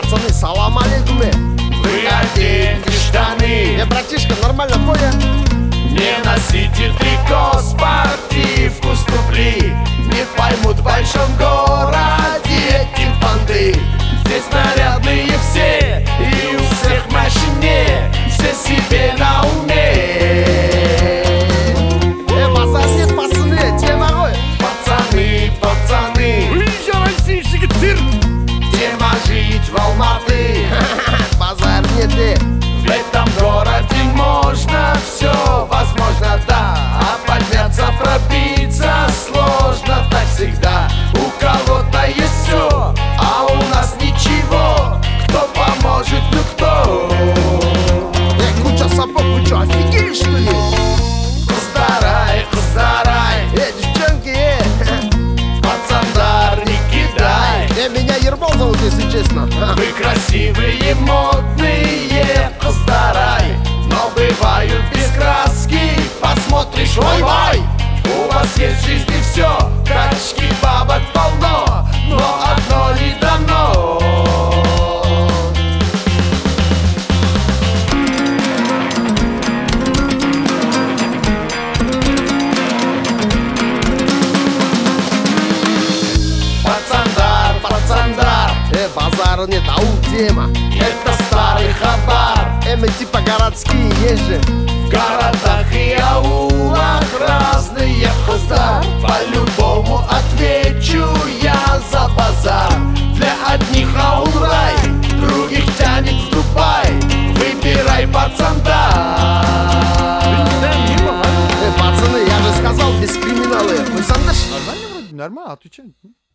пацаны, салам алейкум. Вы оденьте штаны, Братишка, нормально поя? не носите трико, спортивку ступли. Не поймут в большом городе эти банды. Здесь нарядные все, и у всех в машине, все себе на уме. Базар нет, пацаны, тема гой. Пацаны, пацаны, тема жить в Алматы. Базар нет, В этом городе можно все, возможно, да. А подняться, пробиться сложно, так всегда. У кого-то есть все, а у нас ничего. Кто поможет, ну кто? Куча сапог, вы чё, офигели что ли? Куздарай, куздарай, Девчонки, пацандар, не кидай. меня Ербол зовут, если честно. Вы красивые, модные, куздарай, но бывают без краски. Посмотришь, ой-ой, у вас есть в жизни все, качки, бабок полно, но одно не дано. Пацандар, пацандар, Базар нет, ау, тема. это старый хабар. Мы типа городские, есть же. В городах и аулах разные хозда. По-любому отвечу я за базар. Для одних аул рай, других тянет в Дубай. Выбирай, пацандар. Пацаны, я же сказал, без криминала. Вы сандаш? Нормально вроде, нормально, отвечай.